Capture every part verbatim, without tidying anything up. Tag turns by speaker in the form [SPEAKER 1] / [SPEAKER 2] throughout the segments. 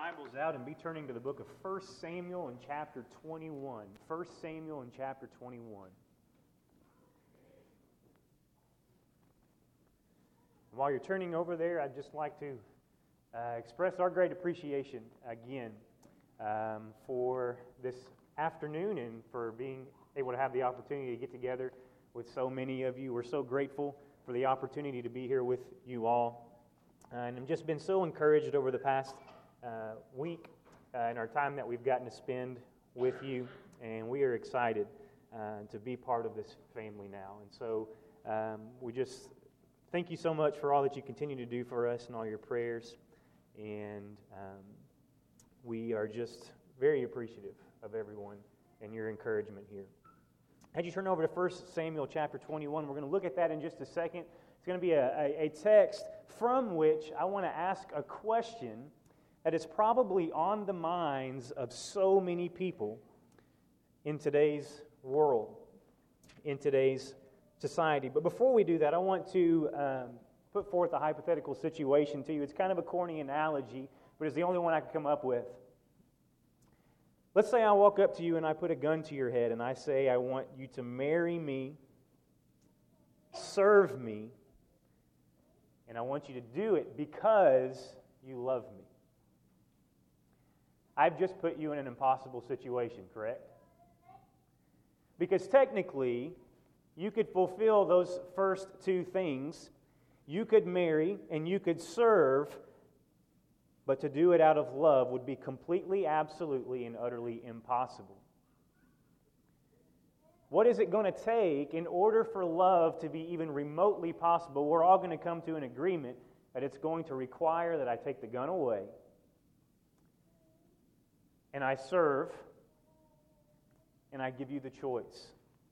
[SPEAKER 1] Bibles out and be turning to the book of First Samuel in chapter twenty-one. First Samuel in chapter twenty-one. While you're turning over there, I'd just like to uh, express our great appreciation again um, for this afternoon and for being able to have the opportunity to get together with so many of you. We're so grateful for the opportunity to be here with you all. Uh, and I've just been so encouraged over the past uh, week uh, in our time that we've gotten to spend with you. And we are excited uh, to be part of this family now. And so um, we just thank you so much for all that you continue to do for us and all your prayers. And um, we are just very appreciative of everyone and your encouragement here. As you turn over to First Samuel chapter twenty-one, we're going to look at that in just a second. It's going to be a, a, a text from which I want to ask a question that is probably on the minds of so many people in today's world, in today's society. But before we do that, I want to um, put forth a hypothetical situation to you. It's kind of a corny analogy, but it's the only one I could come up with. Let's say I walk up to you and I put a gun to your head and I say, I want you to marry me, serve me, and I want you to do it because you love me. I've just put you in an impossible situation, correct? Because technically, you could fulfill those first two things. You could marry and you could serve, but to do it out of love would be completely, absolutely, and utterly impossible. What is it going to take in order for love to be even remotely possible? We're all going to come to an agreement that it's going to require that I take the gun away and I serve and I give you the choice.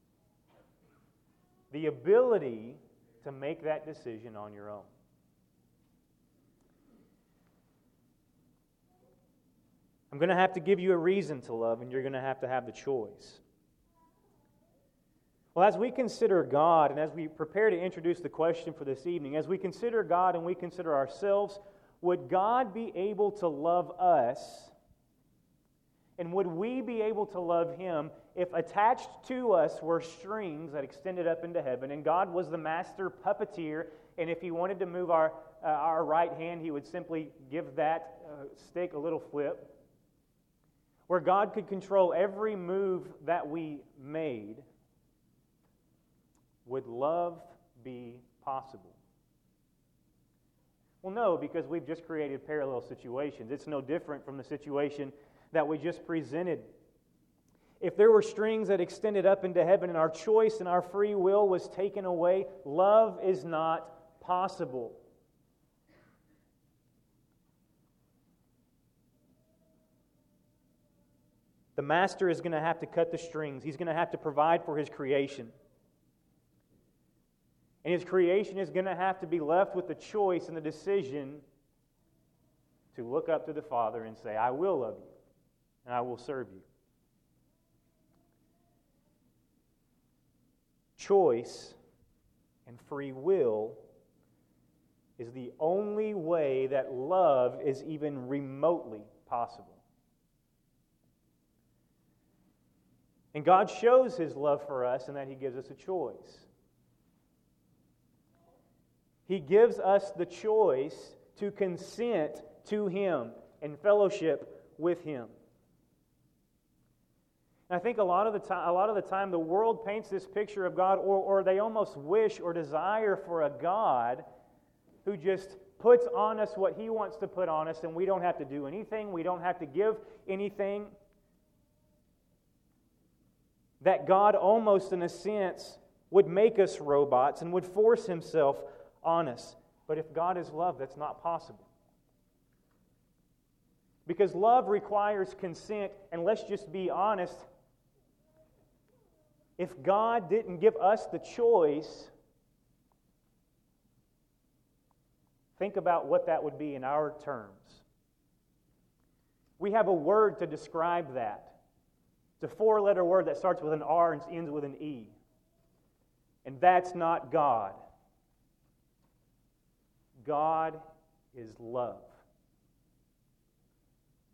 [SPEAKER 1] The ability to make that decision on your own. I'm going to have to give you a reason to love, and you're going to have to have the choice. Well, as we consider God, and as we prepare to introduce the question for this evening, as we consider God and we consider ourselves, would God be able to love us, and would we be able to love Him if attached to us were strings that extended up into heaven, and God was the master puppeteer, and if He wanted to move our, uh, our right hand, He would simply give that uh, stick a little flip, where God could control every move that we made, would love be possible? Well, no, because we've just created parallel situations. It's no different from the situation that we just presented. If there were strings that extended up into heaven and our choice and our free will was taken away, love is not possible. The master is going to have to cut the strings. He's going to have to provide for his creation. And his creation is going to have to be left with the choice and the decision to look up to the Father and say, I will love you and I will serve you. Choice and free will is the only way that love is even remotely possible. And God shows His love for us in that He gives us a choice. He gives us the choice to consent to Him and fellowship with Him. And I think a lot of the time, a lot of the time, the world paints this picture of God, or, or they almost wish or desire for a God who just puts on us what He wants to put on us, and we don't have to do anything, we don't have to give anything. That God almost in a sense would make us robots and would force Himself on us. But if God is love, that's not possible. Because love requires consent, and let's just be honest, if God didn't give us the choice, think about what that would be in our terms. We have a word to describe that. It's a four-letter word that starts with an R and ends with an E. And that's not God. God is love.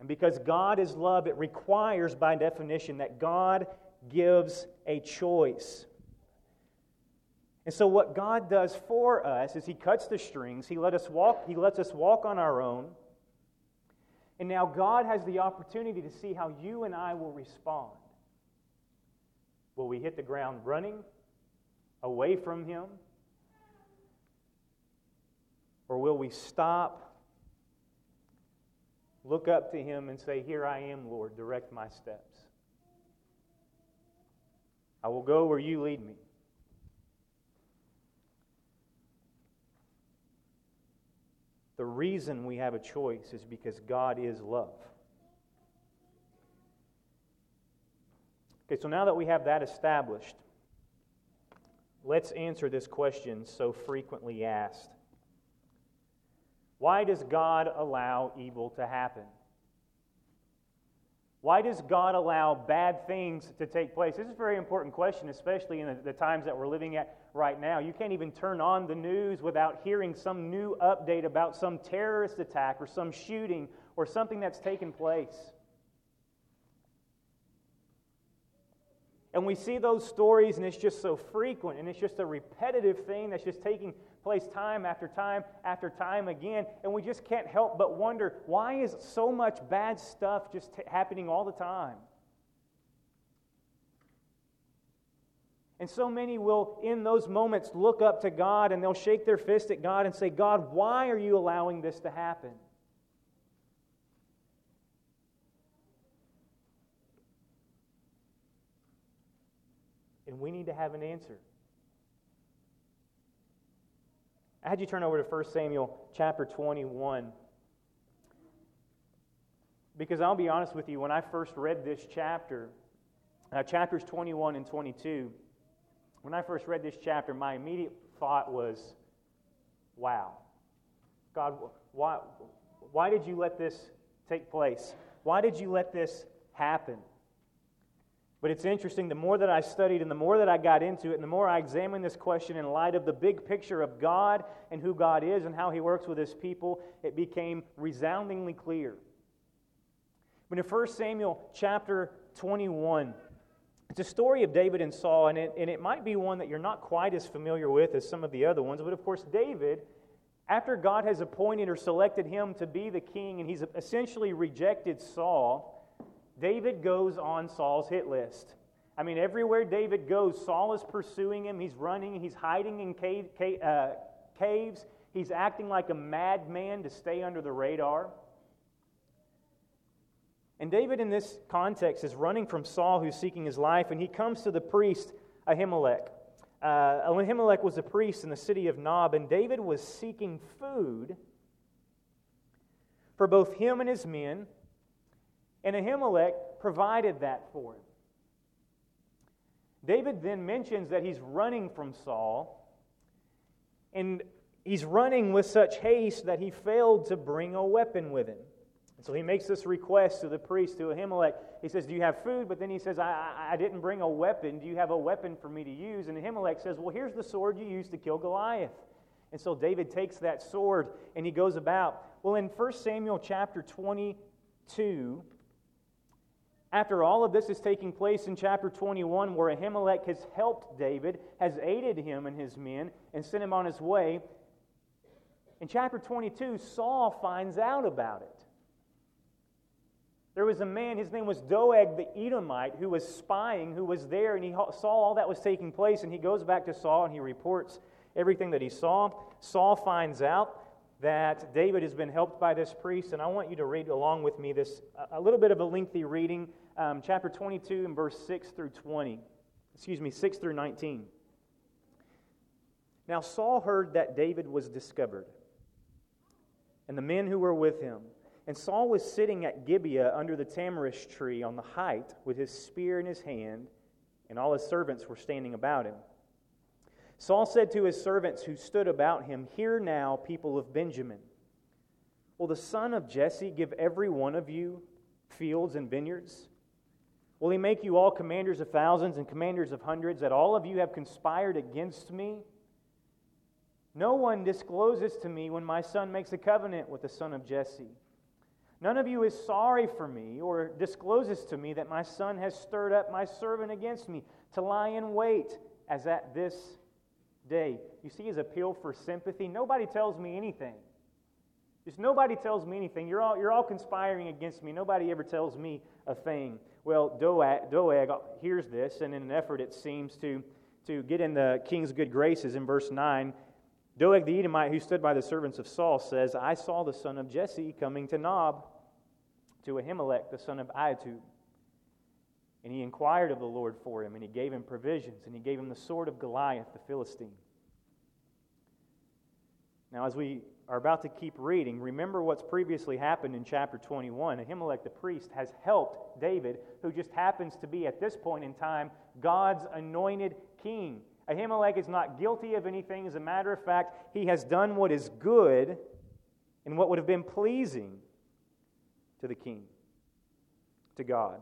[SPEAKER 1] And because God is love, it requires, by definition, that God gives a choice. And so what God does for us is He cuts the strings, He let us walk, He lets us walk on our own. And now God has the opportunity to see how you and I will respond. Will we hit the ground running away from Him? Or will we stop, look up to Him and say, "Here I am, Lord, direct my steps. I will go where you lead me." The reason we have a choice is because God is love. Okay, so now that we have that established, let's answer this question so frequently asked. Why does God allow evil to happen? Why does God allow bad things to take place? This is a very important question, especially in the, the times that we're living at right now. You can't even turn on the news without hearing some new update about some terrorist attack or some shooting or something that's taken place. And we see those stories, and it's just so frequent, and it's just a repetitive thing that's just taking place time after time after time again, and we just can't help but wonder, why is so much bad stuff just t- happening all the time? And so many will, in those moments, look up to God, and they'll shake their fist at God and say, "God, why are you allowing this to happen?" And we need to have an answer. I had you turn over to First Samuel chapter twenty-one. Because I'll be honest with you, when I first read this chapter, uh, chapters twenty-one and twenty-two, when I first read this chapter, my immediate thought was, wow, God, why, why did you let this take place? Why did you let this happen? But it's interesting, the more that I studied and the more that I got into it and the more I examined this question in light of the big picture of God and who God is and how He works with His people, it became resoundingly clear. But in First Samuel chapter twenty-one, it's a story of David and Saul, and it, and it might be one that you're not quite as familiar with as some of the other ones, but of course David, after God has appointed or selected him to be the king and he's essentially rejected Saul, David goes on Saul's hit list. I mean, everywhere David goes, Saul is pursuing him. He's running. He's hiding in cave, cave, uh, caves. He's acting like a madman to stay under the radar. And David, in this context, is running from Saul, who's seeking his life, and he comes to the priest Ahimelech. Uh, Ahimelech was a priest in the city of Nob, and David was seeking food for both him and his men. And Ahimelech provided that for him. David then mentions that he's running from Saul, and he's running with such haste that he failed to bring a weapon with him. And so he makes this request to the priest, to Ahimelech. He says, "Do you have food?" But then he says, I, I, I didn't bring a weapon. Do you have a weapon for me to use? And Ahimelech says, "Well, here's the sword you used to kill Goliath." And so David takes that sword and he goes about. Well, in First Samuel chapter twenty-two, after all of this is taking place in chapter twenty-one, where Ahimelech has helped David, has aided him and his men, and sent him on his way, in chapter twenty-two, Saul finds out about it. There was a man, his name was Doeg the Edomite, who was spying, who was there, and he saw all that was taking place, and he goes back to Saul and he reports everything that he saw. Saul finds out that David has been helped by this priest, and I want you to read along with me this, a little bit of a lengthy reading, um, chapter twenty-two and verse six through twenty. Excuse me, six through nineteen. Now Saul heard that David was discovered, and the men who were with him. And Saul was sitting at Gibeah under the tamarisk tree on the height with his spear in his hand, and all his servants were standing about him. Saul said to his servants who stood about him, "Hear now, people of Benjamin. Will the son of Jesse give every one of you fields and vineyards? Will he make you all commanders of thousands and commanders of hundreds, that all of you have conspired against me? No one discloses to me when my son makes a covenant with the son of Jesse. None of you is sorry for me or discloses to me that my son has stirred up my servant against me to lie in wait as at this day. You see his appeal for sympathy? Nobody tells me anything. Just nobody tells me anything. You're all, you're all conspiring against me. Nobody ever tells me a thing. Well, Doeg, Doeg hears this, and in an effort, it seems, to, to get in the king's good graces, in verse nine, Doeg the Edomite, who stood by the servants of Saul, says, I saw the son of Jesse coming to Nob, to Ahimelech, the son of Ahitub. And he inquired of the Lord for him, and he gave him provisions, and he gave him the sword of Goliath, the Philistine. Now, as we are about to keep reading, remember what's previously happened in chapter twenty-one. Ahimelech the priest has helped David, who just happens to be, at this point in time, God's anointed king. Ahimelech is not guilty of anything. As a matter of fact, he has done what is good and what would have been pleasing to the king, to God.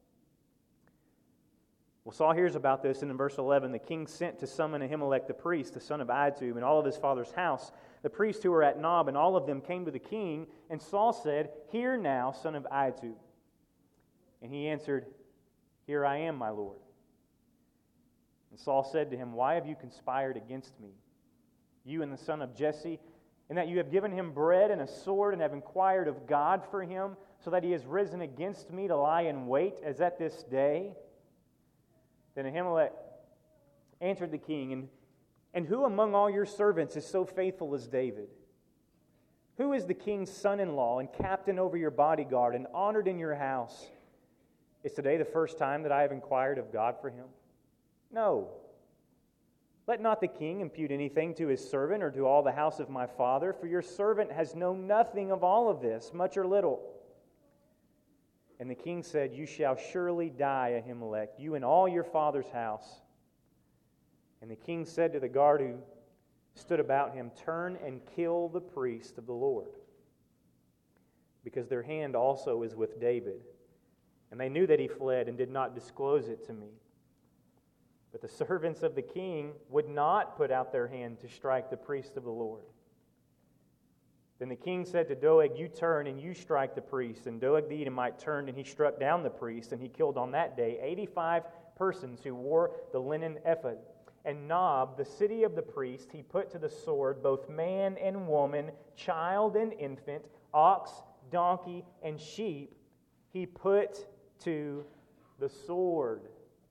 [SPEAKER 1] Well, Saul hears about this, and in verse eleven, the king sent to summon Ahimelech the priest, the son of Ahitub, and all of his father's house, the priests who were at Nob, and all of them came to the king, and Saul said, Hear now, son of Ahitub. And he answered, Here I am, my lord. And Saul said to him, Why have you conspired against me, you and the son of Jesse, in that you have given him bread and a sword, and have inquired of God for him, so that he has risen against me to lie in wait, as at this day? Then Ahimelech answered the king, and, and who among all your servants is so faithful as David? Who is the king's son-in-law and captain over your bodyguard and honored in your house? Is today the first time that I have inquired of God for him? No. Let not the king impute anything to his servant or to all the house of my father, for your servant has known nothing of all of this, much or little. And the king said, You shall surely die, Ahimelech, you and all your father's house. And the king said to the guard who stood about him, Turn and kill the priest of the Lord, because their hand also is with David. And they knew that he fled and did not disclose it to me. But the servants of the king would not put out their hand to strike the priest of the Lord. Then the king said to Doeg, You turn and you strike the priest. And Doeg the Edomite turned and he struck down the priest, and he killed on that day eighty-five persons who wore the linen ephod. And Nob, the city of the priest, he put to the sword both man and woman, child and infant, ox, donkey, and sheep. He put to the sword.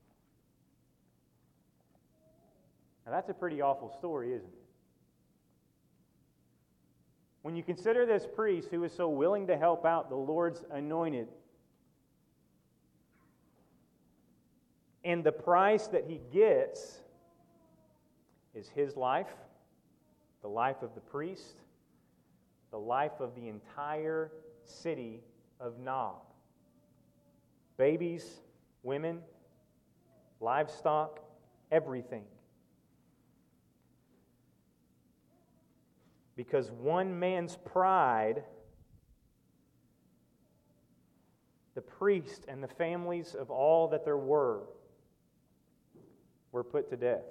[SPEAKER 1] Now that's a pretty awful story, isn't it? When you consider this priest who is so willing to help out the Lord's anointed, and the price that he gets is his life, the life of the priest, the life of the entire city of Nob. Babies, women, livestock, everything. Because one man's pride, the priest and the families of all that there were, were put to death.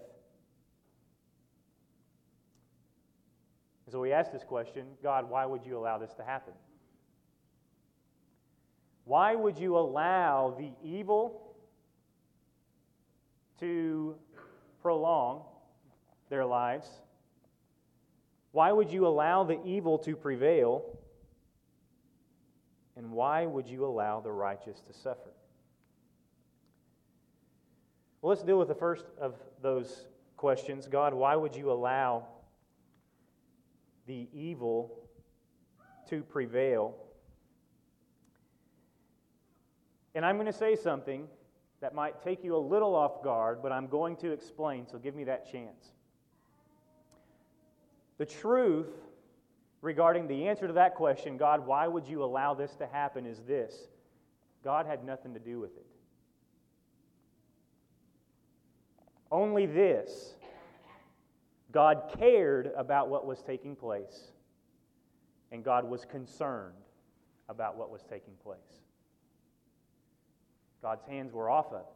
[SPEAKER 1] So we ask this question, God, why would you allow this to happen? Why would you allow the evil to prolong their lives? Why would you allow the evil to prevail? And why would you allow the righteous to suffer? Well, let's deal with the first of those questions. God, why would you allow the evil to prevail? And I'm going to say something that might take you a little off guard, but I'm going to explain, so give me that chance. The truth regarding the answer to that question, God, why would you allow this to happen, is this: God had nothing to do with it. Only this: God cared about what was taking place, and God was concerned about what was taking place. God's hands were off of it.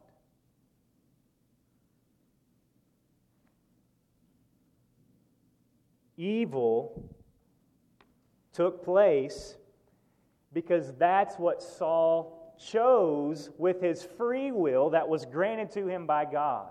[SPEAKER 1] Evil took place because that's what Saul chose with his free will that was granted to him by God.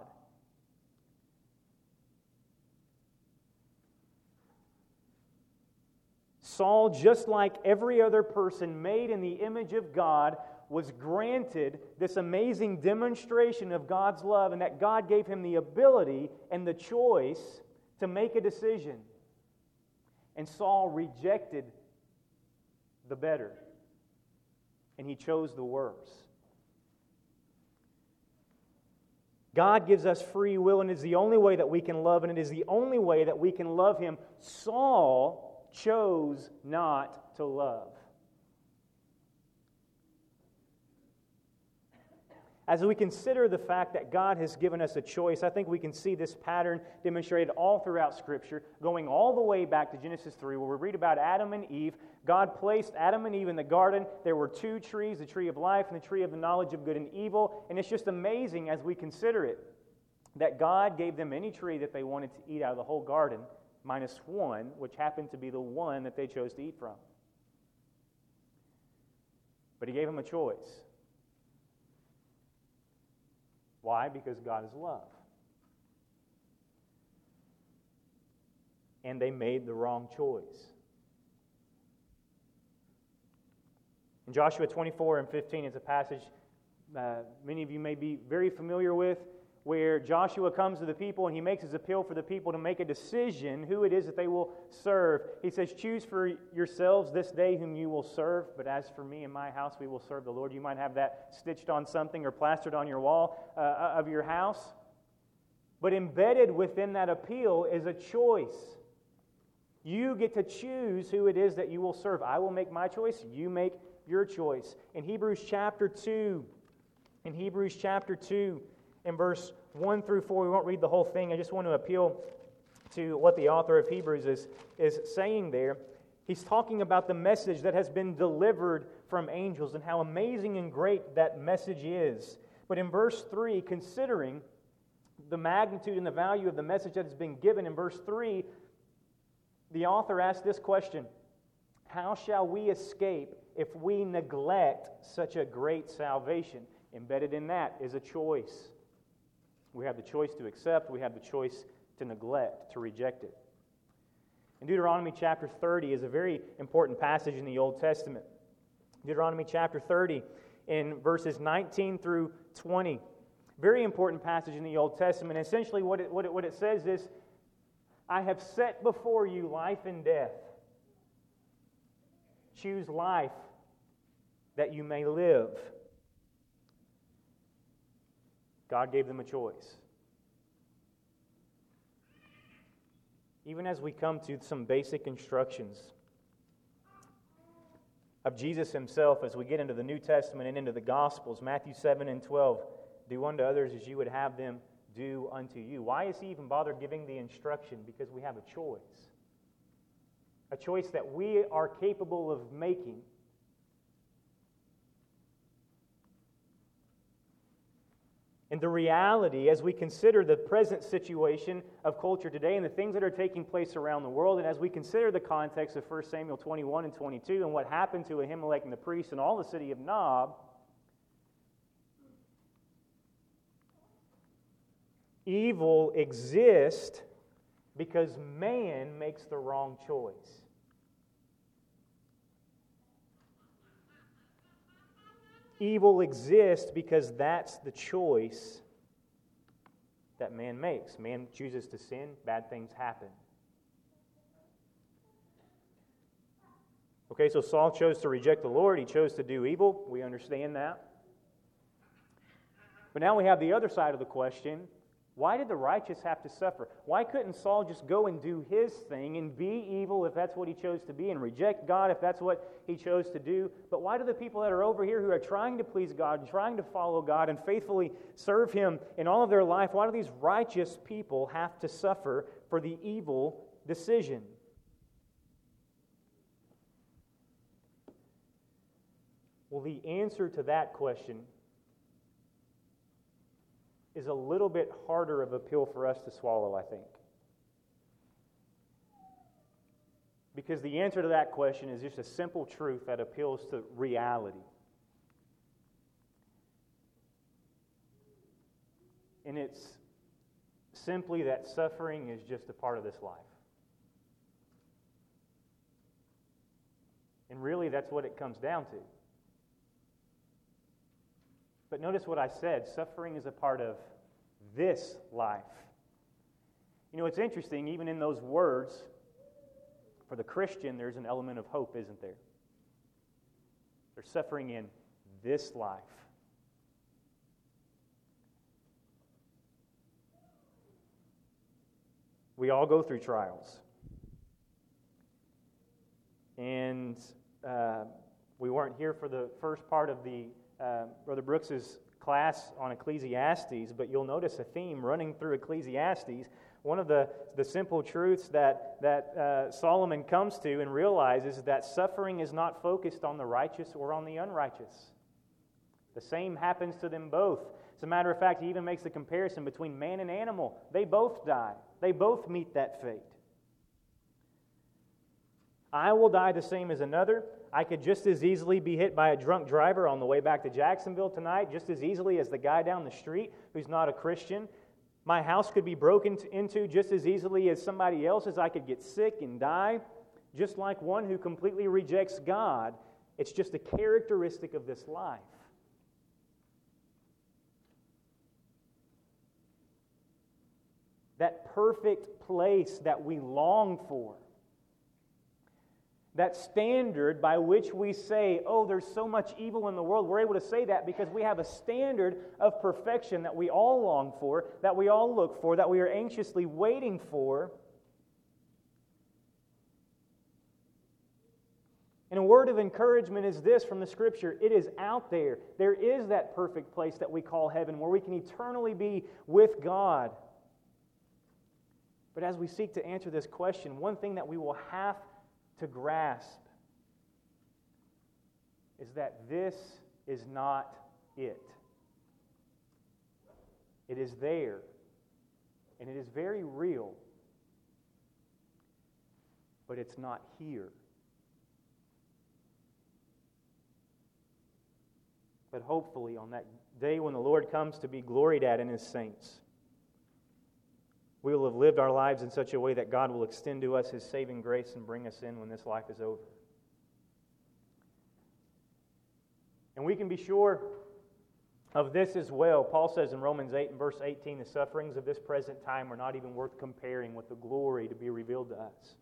[SPEAKER 1] Saul, just like every other person made in the image of God, was granted this amazing demonstration of God's love, and that God gave him the ability and the choice to make a decision. And Saul rejected the better, and he chose the worse. God gives us free will, and it is the only way that we can love, and it is the only way that we can love Him. Saul chose not to love. As we consider the fact that God has given us a choice, I think we can see this pattern demonstrated all throughout Scripture, going all the way back to Genesis three, where we read about Adam and Eve. God placed Adam and Eve in the garden. There were two trees, the tree of life and the tree of the knowledge of good and evil. And it's just amazing as we consider it, that God gave them any tree that they wanted to eat out of the whole garden, minus one, which happened to be the one that they chose to eat from. But He gave them a choice. Why? Because God is love. And they made the wrong choice. In Joshua twenty-four and fifteen is a passage uh, many of you may be very familiar with, where Joshua comes to the people and he makes his appeal for the people to make a decision who it is that they will serve. He says, "Choose for yourselves this day whom you will serve, but as for me and my house, we will serve the Lord." You might have that stitched on something or plastered on your wall uh, of your house. But embedded within that appeal is a choice. You get to choose who it is that you will serve. I will make my choice, you make your choice. In Hebrews chapter two, in Hebrews chapter two, in verse one through four, we won't read the whole thing. I just want to appeal to what the author of Hebrews is, is saying there. He's talking about the message that has been delivered from angels and how amazing and great that message is. But in verse three, considering the magnitude and the value of the message that has been given, in verse three, the author asks this question: how shall we escape if we neglect such a great salvation? Embedded in that is a choice. We have the choice to accept, we have the choice to neglect, to reject it. In Deuteronomy chapter thirty is a very important passage in the Old Testament. Deuteronomy chapter thirty, in verses nineteen through twenty. Very important passage in the Old Testament. Essentially what it, what it, what it says is, "I have set before you life and death. Choose life that you may live." God gave them a choice. Even as we come to some basic instructions of Jesus Himself, as we get into the New Testament and into the Gospels, Matthew seven and twelve, "Do unto others as you would have them do unto you." Why is He even bothered giving the instruction? Because we have a choice. A choice that we are capable of making. And the reality, as we consider the present situation of culture today and the things that are taking place around the world, and as we consider the context of First Samuel twenty-one and twenty-two and what happened to Ahimelech and the priests and all the city of Nob, evil exists because man makes the wrong choice. Evil exists because that's the choice that man makes. Man chooses to sin, bad things happen. Okay, so Saul chose to reject the Lord. He chose to do evil. We understand that. But now we have the other side of the question. Why did the righteous have to suffer? Why couldn't Saul just go and do his thing and be evil if that's what he chose to be, and reject God if that's what he chose to do? But why do the people that are over here who are trying to please God and trying to follow God and faithfully serve Him in all of their life, why do these righteous people have to suffer for the evil decision? Well, the answer to that question is a little bit harder of a pill for us to swallow, I think. Because the answer to that question is just a simple truth that appeals to reality. And it's simply that suffering is just a part of this life. And really, that's what it comes down to. But notice what I said. Suffering is a part of this life. You know, it's interesting, even in those words, for the Christian, there's an element of hope, isn't there? There's suffering in this life. We all go through trials. And uh, we weren't here for the first part of the uh, Brother Brooks's class on Ecclesiastes, but you'll notice a theme running through Ecclesiastes. One of the, the simple truths that, that uh, Solomon comes to and realizes is that suffering is not focused on the righteous or on the unrighteous. The same happens to them both. As a matter of fact, he even makes the comparison between man and animal. They both die. They both meet that fate. I will die the same as another. I could just as easily be hit by a drunk driver on the way back to Jacksonville tonight, just as easily as the guy down the street who's not a Christian. My house could be broken into just as easily as somebody else's. I could get sick and die, just like one who completely rejects God. It's just a characteristic of this life. That perfect place that we long for. That standard by which we say, oh, there's so much evil in the world. We're able to say that because we have a standard of perfection that we all long for, that we all look for, that we are anxiously waiting for. And a word of encouragement is this from the Scripture. It is out there. There is that perfect place that we call heaven where we can eternally be with God. But as we seek to answer this question, one thing that we will have to grasp is that this is not it. It is there, and it is very real, but it's not here. But hopefully on that day when the Lord comes to be gloried at in His saints, we will have lived our lives in such a way that God will extend to us His saving grace and bring us in when this life is over. And we can be sure of this as well. Paul says in Romans eight and verse eighteen, the sufferings of this present time are not even worth comparing with the glory to be revealed to us.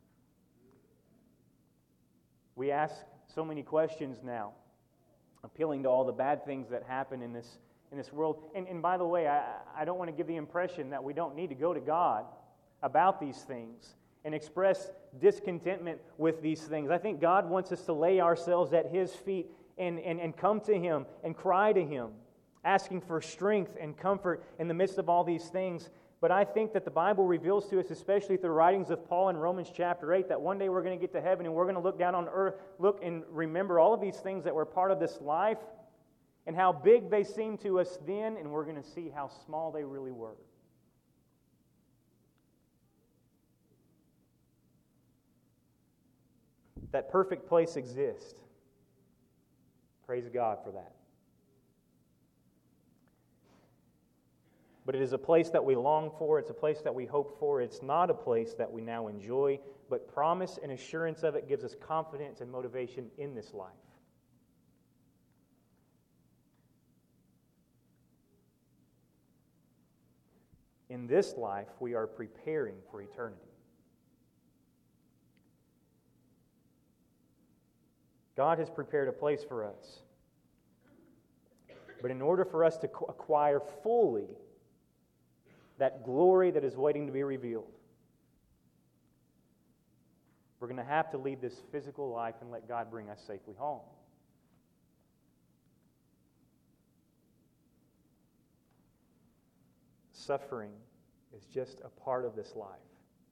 [SPEAKER 1] We ask so many questions now, appealing to all the bad things that happen in this in this world. And, and by the way, I, I don't want to give the impression that we don't need to go to God about these things and express discontentment with these things. I think God wants us to lay ourselves at His feet and, and, and come to Him and cry to Him, asking for strength and comfort in the midst of all these things. But I think that the Bible reveals to us, especially through the writings of Paul in Romans chapter eight, that one day we're going to get to heaven and we're going to look down on earth, look and remember all of these things that were part of this life, and how big they seemed to us then, and we're going to see how small they really were. That perfect place exists. Praise God for that. But it is a place that we long for. It's a place that we hope for. It's not a place that we now enjoy, but promise and assurance of it gives us confidence and motivation in this life. In this life, we are preparing for eternity. God has prepared a place for us. But in order for us to acquire fully that glory that is waiting to be revealed, we're going to have to leave this physical life and let God bring us safely home. Suffering is just a part of this life.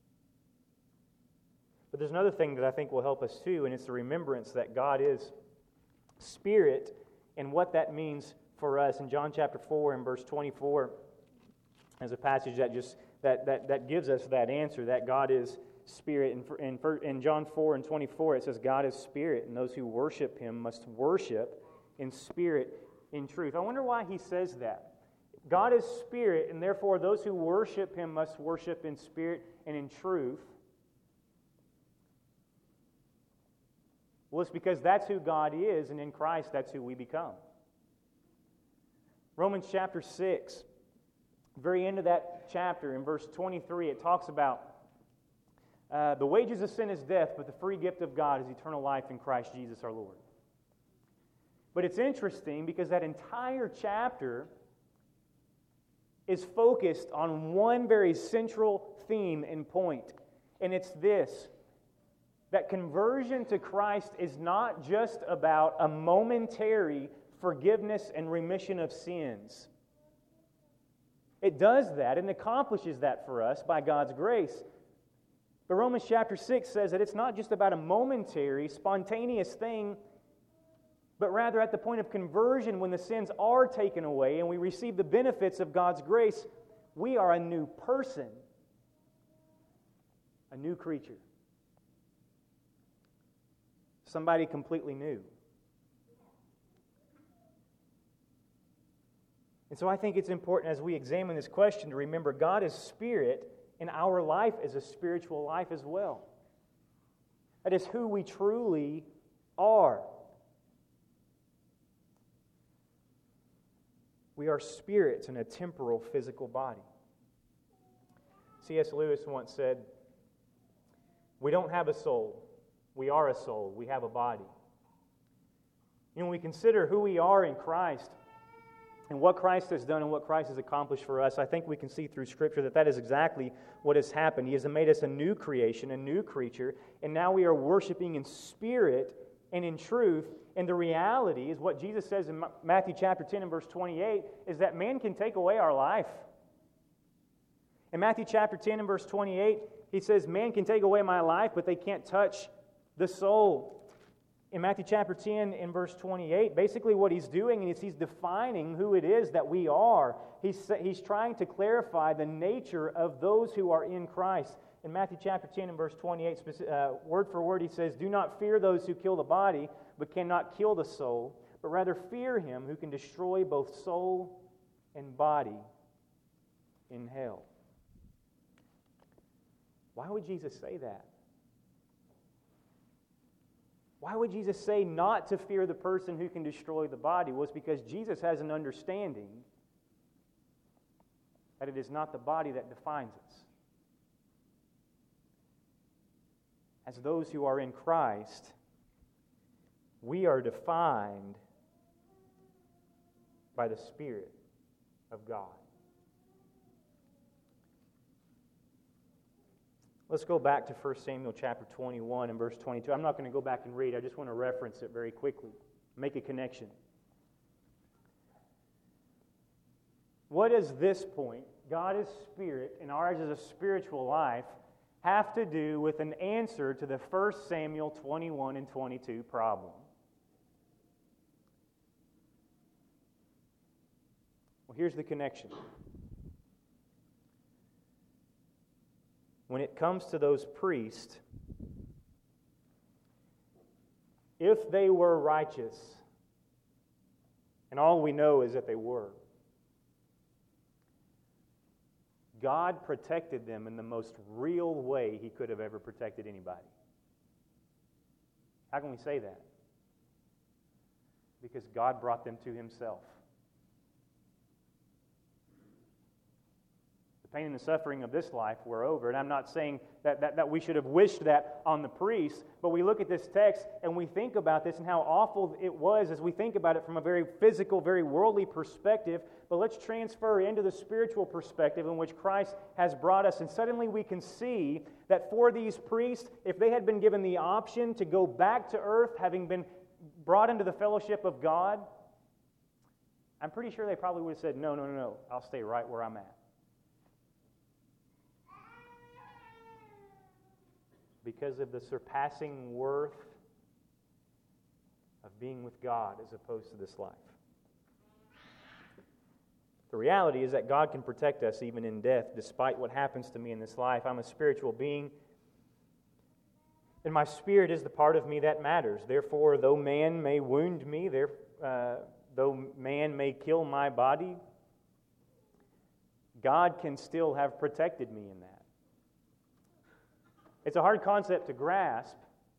[SPEAKER 1] But there's another thing that I think will help us too, and it's the remembrance that God is Spirit and what that means for us. In John chapter four and verse twenty-four, there's a passage that just that, that, that gives us that answer, that God is spirit. In, in, in John four and twenty-four, it says, God is spirit, and those who worship Him must worship in spirit, in truth. I wonder why He says that. God is spirit, and therefore those who worship Him must worship in spirit and in truth. Well, it's because that's who God is, and in Christ, that's who we become. Romans chapter six, very end of that chapter, in verse twenty-three, it talks about uh, the wages of sin is death, but the free gift of God is eternal life in Christ Jesus our Lord. But it's interesting because that entire chapter is focused on one very central theme and point, and it's this: that conversion to Christ is not just about a momentary forgiveness and remission of sins. It does that and accomplishes that for us by God's grace. But Romans chapter six says that it's not just about a momentary, spontaneous thing, but rather at the point of conversion, when the sins are taken away and we receive the benefits of God's grace, we are a new person, a new creature. Somebody completely new. And so I think it's important as we examine this question to remember God is spirit, and our life is a spiritual life as well. That is who we truly are. We are spirits in a temporal physical body. C S Lewis once said, "We don't have a soul. We are a soul. We have a body." You know, when we consider who we are in Christ and what Christ has done and what Christ has accomplished for us, I think we can see through Scripture that that is exactly what has happened. He has made us a new creation, a new creature, and now we are worshiping in spirit and in truth. And the reality is what Jesus says in Matthew chapter ten and verse twenty-eight is that man can take away our life. In Matthew chapter ten and verse twenty-eight, He says, man can take away my life, but they can't touch the soul. In Matthew chapter ten and verse twenty-eight, basically what He's doing is He's defining who it is that we are. He's, he's trying to clarify the nature of those who are in Christ. In Matthew chapter ten and verse twenty-eight, uh, word for word, He says, "Do not fear those who kill the body, but cannot kill the soul, but rather fear Him who can destroy both soul and body in hell." Why would Jesus say that? Why would Jesus say not to fear the person who can destroy the body? Well, it's because Jesus has an understanding that it is not the body that defines us. As those who are in Christ, we are defined by the Spirit of God. Let's go back to First Samuel chapter twenty-one and verse twenty-two. I'm not going to go back and read. I just want to reference it very quickly. Make a connection. What does this point, God is spirit and ours is a spiritual life, have to do with an answer to the First Samuel twenty-one and twenty-two problem? Well, here's the connection. When it comes to those priests, if they were righteous, and all we know is that they were, God protected them in the most real way He could have ever protected anybody. How can we say that? Because God brought them to Himself. Pain and the suffering of this life were over. And I'm not saying that, that, that we should have wished that on the priests, but we look at this text and we think about this and how awful it was as we think about it from a very physical, very worldly perspective. But let's transfer into the spiritual perspective in which Christ has brought us. And suddenly we can see that for these priests, if they had been given the option to go back to earth, having been brought into the fellowship of God, I'm pretty sure they probably would have said, no, no, no, no, I'll stay right where I'm at. Because of the surpassing worth of being with God as opposed to this life. The reality is that God can protect us even in death, despite what happens to me in this life. I'm a spiritual being, And my spirit is the part of me that matters. Therefore, though man may wound me, there, uh, though man may kill my body, God can still have protected me in that. It's a hard concept to grasp,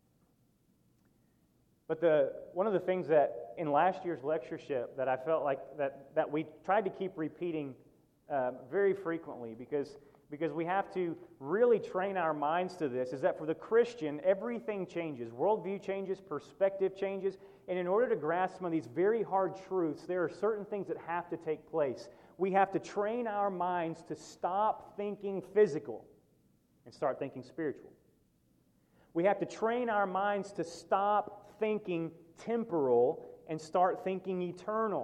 [SPEAKER 1] but the one of the things that in last year's lectureship that I felt like that, that we tried to keep repeating uh, very frequently because Because we have to really train our minds to this, is that for the Christian, everything changes. Worldview changes, perspective changes, and in order to grasp some of these very hard truths, there are certain things that have to take place. We have to train our minds to stop thinking physical and start thinking spiritual. We have to train our minds to stop thinking temporal and start thinking eternal.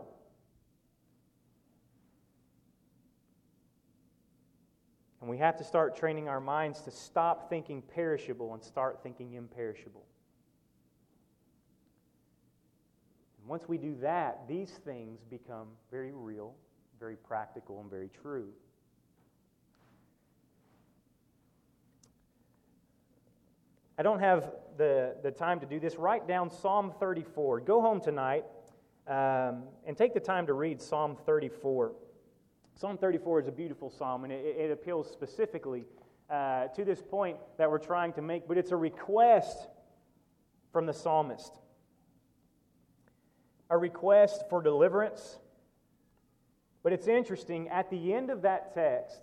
[SPEAKER 1] And we have to start training our minds to stop thinking perishable and start thinking imperishable. And once we do that, these things become very real, very practical, and very true. I don't have the, the time to do this. Write down Psalm thirty-four. Go home tonight um, and take the time to read Psalm thirty-four. Psalm thirty-four is a beautiful psalm, and it, it appeals specifically uh, to this point that we're trying to make, but it's a request from the psalmist. A request for deliverance. But it's interesting, at the end of that text,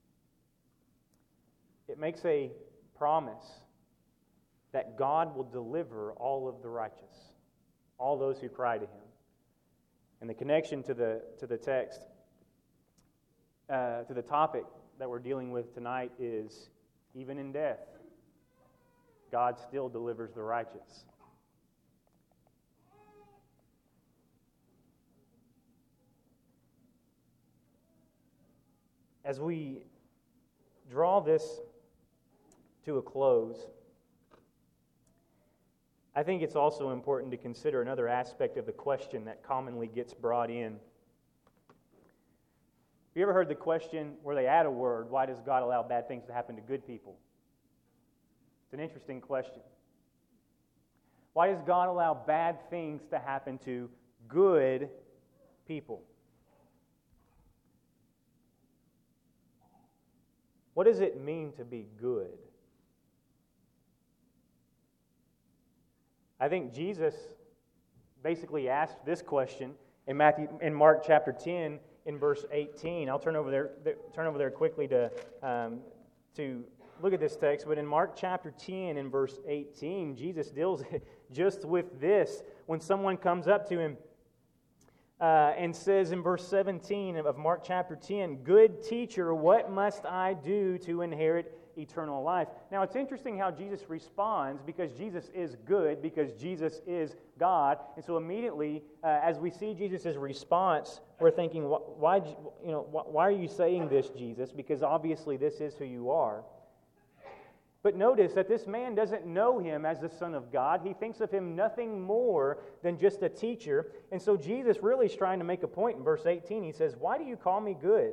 [SPEAKER 1] it makes a promise that God will deliver all of the righteous, all those who cry to Him. And the connection to the to the text, uh, to the topic that we're dealing with tonight is, even in death, God still delivers the righteous. As we draw this to a close, I think it's also important to consider another aspect of the question that commonly gets brought in. Have you ever heard the question where they add a word, why does God allow bad things to happen to good people? It's an interesting question. Why does God allow bad things to happen to good people? What does it mean to be good? I think Jesus basically asked this question in Matthew, in Mark chapter ten, in verse eighteen. I'll turn over there, turn over there quickly to um, to look at this text. But in Mark chapter ten, in verse eighteen, Jesus deals just with this when someone comes up to him uh, and says in verse seventeen of Mark chapter ten, "Good teacher, what must I do to inherit eternal life?" Now, it's interesting how Jesus responds, because Jesus is good, because Jesus is God. And so immediately, uh, as we see Jesus' response, we're thinking, why, you know, why are you saying this, Jesus? Because obviously this is who you are. But notice that this man doesn't know him as the Son of God. He thinks of him nothing more than just a teacher. And so Jesus really is trying to make a point in verse eighteen. He says, "Why do you call me good?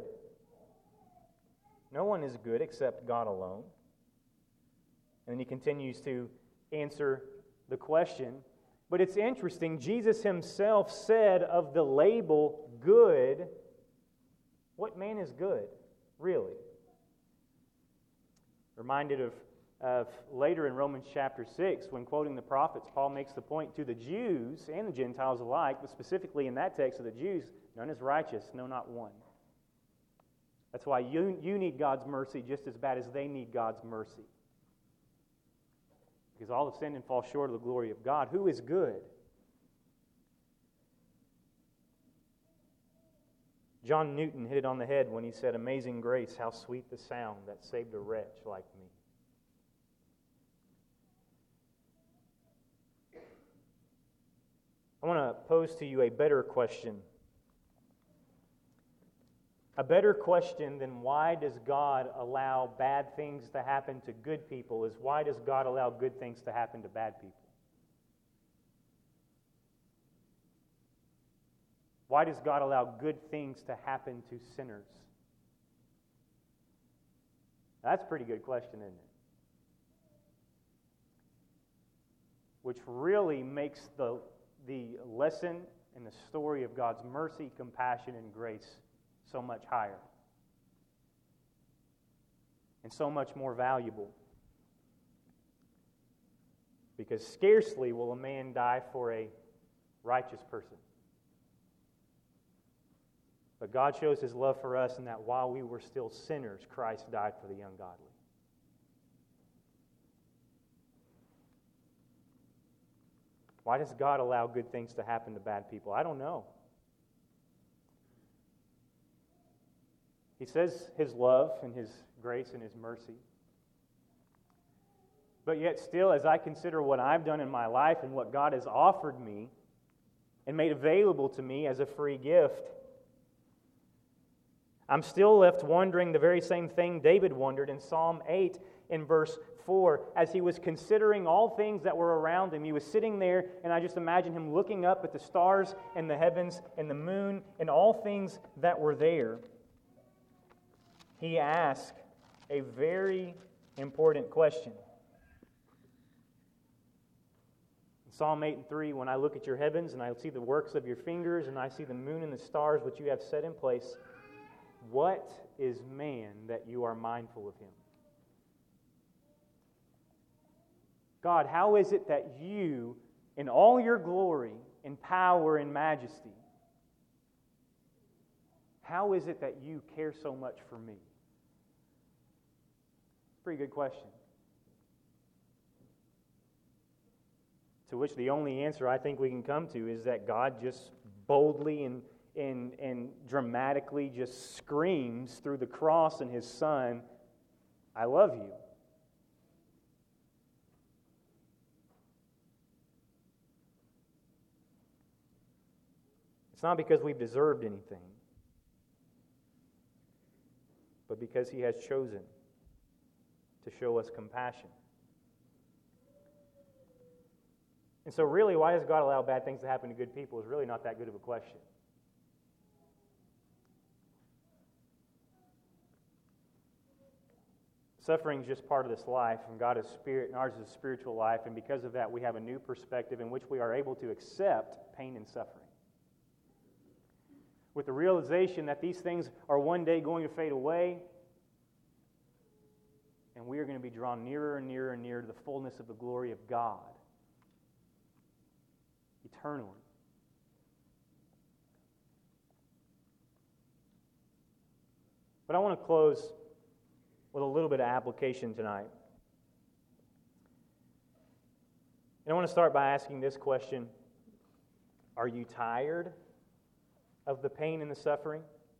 [SPEAKER 1] No one is good except God alone." And then he continues to answer the question. But it's interesting, Jesus himself said of the label good, what man is good, really? Reminded of, of later in Romans chapter six, when quoting the prophets, Paul makes the point to the Jews and the Gentiles alike, but specifically in that text of the Jews, none is righteous, no, not one. That's why you, you need God's mercy just as bad as they need God's mercy. Because all have sinned and fall short of the glory of God. Who is good? John Newton hit it on the head when he said, "Amazing grace, how sweet the sound that saved a wretch like me." I want to pose to you a better question. A better question than why does God allow bad things to happen to good people is, why does God allow good things to happen to bad people? Why does God allow good things to happen to sinners? That's a pretty good question, isn't it? which really makes the, the lesson and the story of God's mercy, compassion, and grace so much higher and so much more valuable. Because scarcely will a man die for a righteous person. But God shows His love for us in that while we were still sinners, Christ died for the ungodly. Why does God allow good things to happen to bad people? I don't know. He says His love and His grace and His mercy. But yet still, as I consider what I've done in my life and what God has offered me and made available to me as a free gift, I'm still left wondering the very same thing David wondered in Psalm eight in verse four. As he was considering all things that were around him, he was sitting there, and I just imagine him looking up at the stars and the heavens and the moon and all things that were there. He asked a very important question. In Psalm eight and three, when I look at your heavens and I see the works of your fingers and I see the moon and the stars which you have set in place, what is man that you are mindful of him? God, how is it that you, in all your glory and power and majesty, how is it that you care so much for me? Pretty good question. To which the only answer I think we can come to is that God just boldly and, and, and dramatically just screams through the cross and His Son, I love you. It's not because we've deserved anything, but because He has chosen to show us compassion. And so really, why does God allow bad things to happen to good people is really not that good of a question. Suffering is just part of this life, and God is spirit, and ours is a spiritual life, and because of that, we have a new perspective in which we are able to accept pain and suffering. With the realization that these things are one day going to fade away, and we are going to be drawn nearer and nearer and nearer to the fullness of the glory of God eternally. But I want to close with a little bit of application tonight. And I want to start by asking this question: are you tired of the pain and the suffering?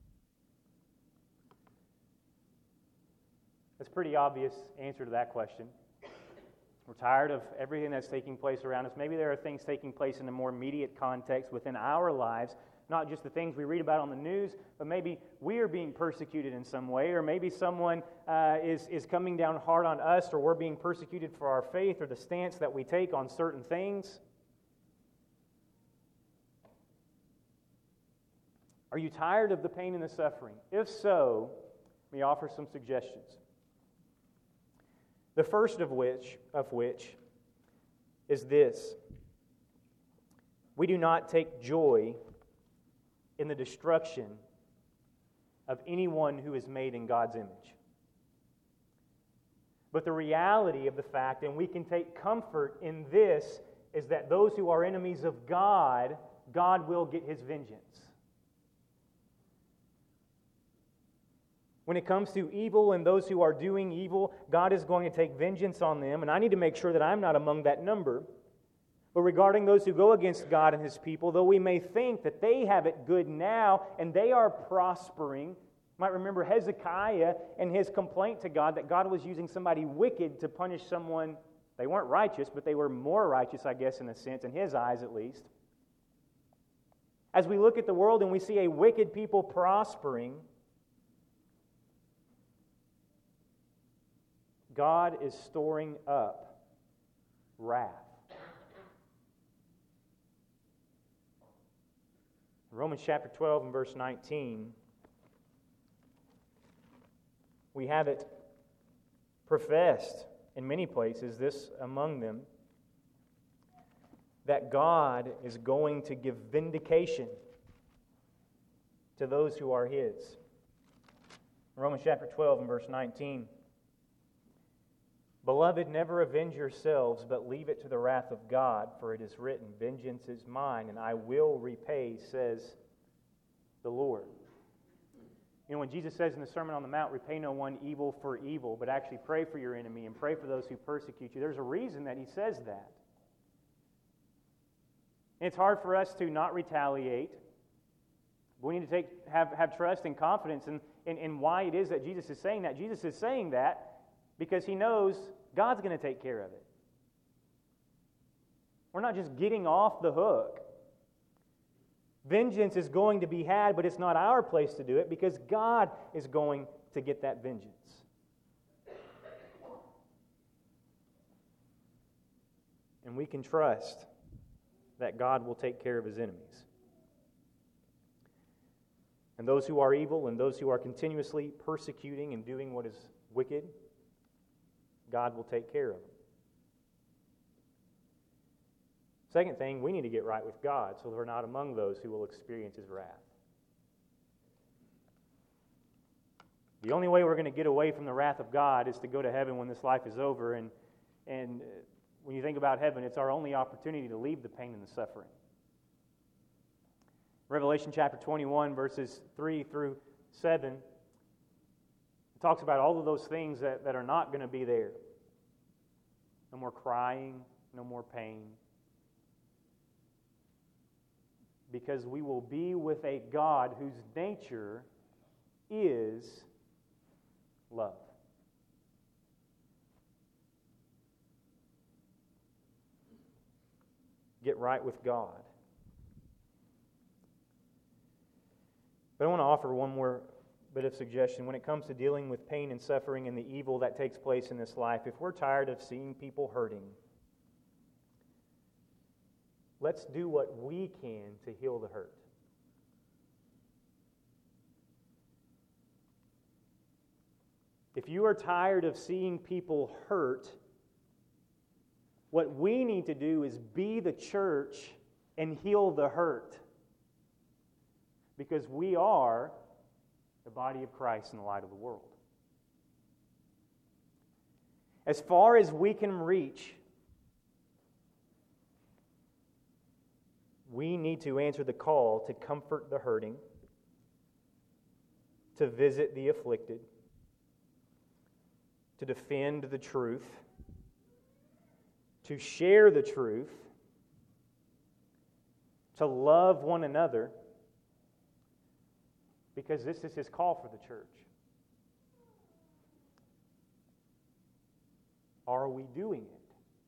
[SPEAKER 1] That's a pretty obvious answer to that question. We're tired of everything that's taking place around us. Maybe there are things taking place in a more immediate context within our lives, not just the things we read about on the news, but maybe we are being persecuted in some way, or maybe someone uh, is, is coming down hard on us, or we're being persecuted for our faith or the stance that we take on certain things. Are you tired of the pain and the suffering? If so, let me offer some suggestions. The first of which, of which is this: we do not take joy in the destruction of anyone who is made in God's image. But the reality of the fact, and we can take comfort in this, is that those who are enemies of God, God will get His vengeance. When it comes to evil and those who are doing evil, God is going to take vengeance on them, and I need to make sure that I'm not among that number. But regarding those who go against God and His people, though we may think that they have it good now and they are prospering, you might remember Hezekiah and his complaint to God that God was using somebody wicked to punish someone. They weren't righteous, but they were more righteous, I guess, in a sense, in his eyes at least. As we look at the world and we see a wicked people prospering, God is storing up wrath. In Romans chapter twelve and verse nineteen, we have it professed in many places, this among them,
[SPEAKER 2] that God is going to give vindication to those who are His. Romans chapter twelve and verse nineteen. Beloved, never avenge yourselves, but leave it to the wrath of God, for it is written, vengeance is mine, and I will repay, says the Lord. You know, when Jesus says in the Sermon on the Mount, repay no one evil for evil, but actually pray for your enemy and pray for those who persecute you, there's a reason that He says that. And it's hard for us to not retaliate. We need to take have, have trust and confidence in, in, in why it is that Jesus is saying that. Jesus is saying that because He knows God's going to take care of it. We're not just getting off the hook. Vengeance is going to be had, but it's not our place to do it because God is going to get that vengeance. And we can trust that God will take care of His enemies. And those who are evil and those who are continuously persecuting and doing what is wicked, God will take care of them. Second thing, we need to get right with God so that we're not among those who will experience His wrath. The only way we're going to get away from the wrath of God is to go to heaven when this life is over. And, and when you think about heaven, it's our only opportunity to leave the pain and the suffering. Revelation chapter twenty-one, verses three through seven, it talks about all of those things that, that are not going to be there. No more crying, no more pain. Because we will be with a God whose nature is love. Get right with God. But I want to offer one more bit of suggestion. When it comes to dealing with pain and suffering and the evil that takes place in this life, if we're tired of seeing people hurting, let's do what we can to heal the hurt. If you are tired of seeing people hurt, what we need to do is be the church and heal the hurt. Because we are the body of Christ in the light of the world. As far as we can reach, we need to answer the call to comfort the hurting, to visit the afflicted, to defend the truth, to share the truth, to love one another, because this is His call for the church. Are we doing it?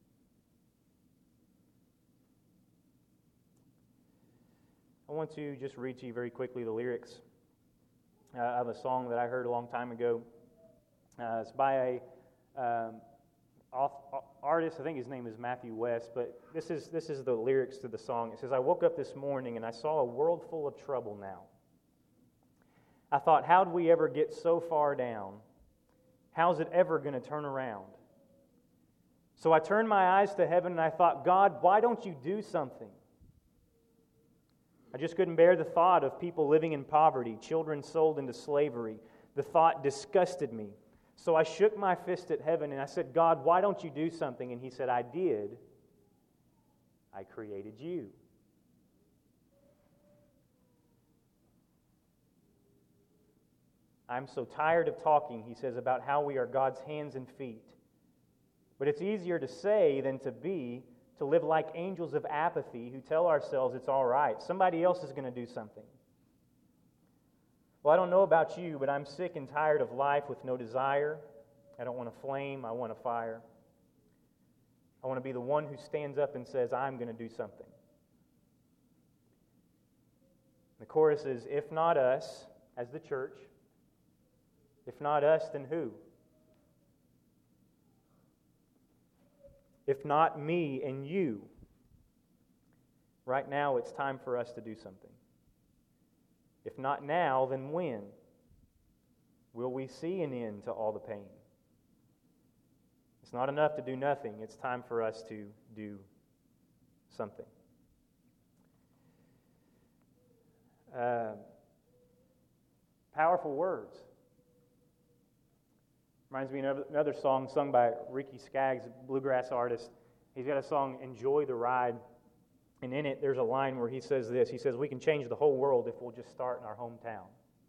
[SPEAKER 2] I want to just read to you very quickly the lyrics uh, of a song that I heard a long time ago. Uh, it's by a um, off, artist, I think his name is Matthew West, but this is, this is the lyrics to the song. It says, I woke up this morning and I saw a world full of trouble now. I thought, how'd we ever get so far down? How's it ever going to turn around? So I turned my eyes to heaven and I thought, God, why don't you do something? I just couldn't bear the thought of people living in poverty, children sold into slavery. The thought disgusted me. So I shook my fist at heaven and I said, God, why don't you do something? And He said, I did. I created you. I'm so tired of talking, he says, about how we are God's hands and feet. But it's easier to say than to be, to live like angels of apathy who tell ourselves it's all right. Somebody else is going to do something. Well, I don't know about you, but I'm sick and tired of life with no desire. I don't want a flame, I want a fire. I want to be the one who stands up and says, I'm going to do something. The chorus is, if not us, as the church, if not us, then who? If not me and you, right now it's time for us to do something. If not now, then when? Will we see an end to all the pain? It's not enough to do nothing. It's time for us to do something. Uh, powerful words. Reminds me of another song sung by Ricky Skaggs, a bluegrass artist. He's got a song, Enjoy the Ride. And in it, there's a line where he says this. He says, we can change the whole world if we'll just start in our hometown.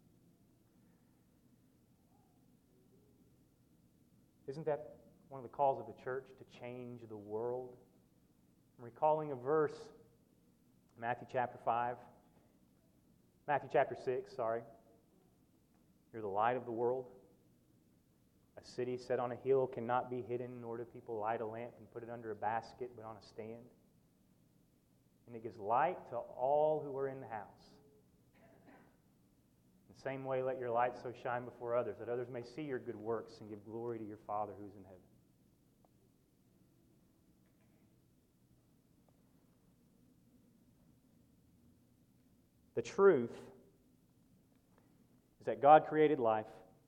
[SPEAKER 2] Isn't that one of the calls of the church, to change the world? I'm recalling a verse, Matthew chapter five. Matthew chapter six, sorry. You're the light of the world. A city set on a hill cannot be hidden, nor do people light a lamp and put it under a basket, but on a stand. And it gives light to all who are in the house. In the same way, let your light so shine before others, that others may see your good works and give glory to your Father who's in heaven. The truth is that God created life,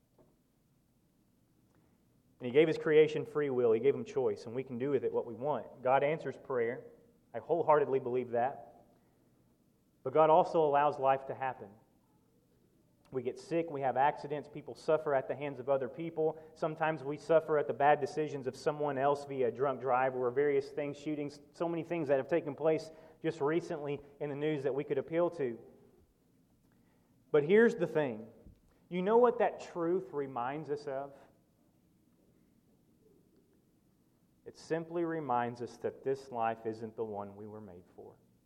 [SPEAKER 2] and He gave His creation free will. He gave them choice, and we can do with it what we want. God answers prayer. I wholeheartedly believe that. But God also allows life to happen. We get sick, we have accidents, people suffer at the hands of other people. Sometimes we suffer at the bad decisions of someone else via a drunk drive or various things, shootings, so many things that have taken place just recently in the news that we could appeal to. But here's the thing. You know what that truth reminds us of? It simply reminds us that this life isn't the one we were made for.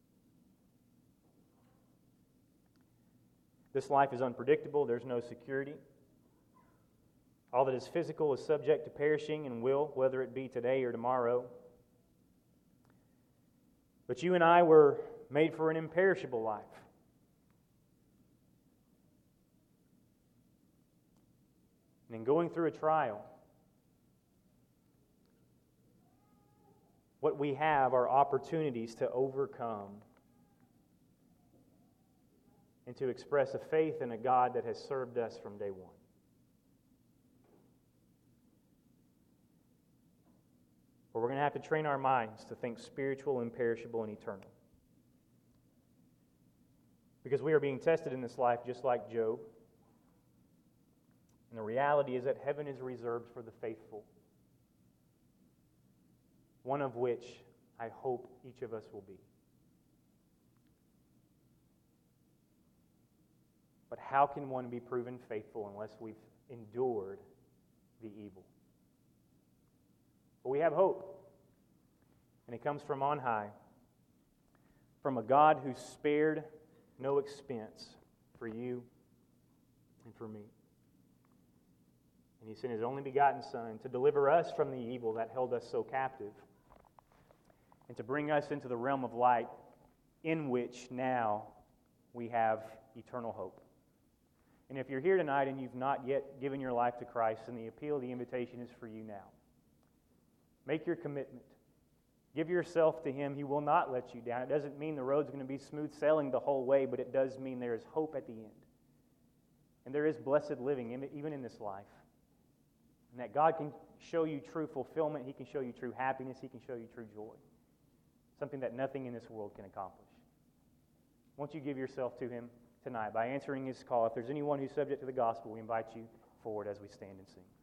[SPEAKER 2] This life is unpredictable. There's no security. All that is physical is subject to perishing and will, whether it be today or tomorrow. But you and I were made for an imperishable life. And in going through a trial, what we have are opportunities to overcome and to express a faith in a God that has served us from day one. But we're going to have to train our minds to think spiritual, imperishable, and eternal. Because we are being tested in this life just like Job. And the reality is that heaven is reserved for the faithful. One of which I hope each of us will be. But how can one be proven faithful unless we've endured the evil? But we have hope. And it comes from on high. From a God who spared no expense for you and for me. And He sent His only begotten Son to deliver us from the evil that held us so captive, and to bring us into the realm of light in which now we have eternal hope. And if you're here tonight and you've not yet given your life to Christ, then the appeal, the invitation is for you now. Make your commitment. Give yourself to Him. He will not let you down. It doesn't mean the road's going to be smooth sailing the whole way, but it does mean there is hope at the end. And there is blessed living even in this life. And that God can show you true fulfillment. He can show you true happiness. He can show you true joy. Something that nothing in this world can accomplish. Won't you give yourself to Him tonight by answering His call? If there's anyone who's subject to the gospel, we invite you forward as we stand and sing.